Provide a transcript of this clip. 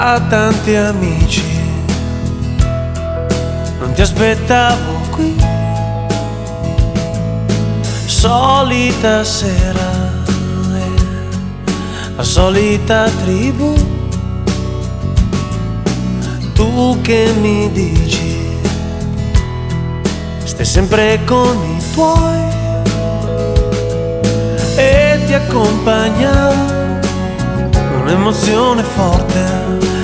Ha tanti amici, non ti aspettavo qui. Solita sera, la solita tribù. Tu che mi dici, stai sempre con i tuoi e ti accompagna un'emozione forte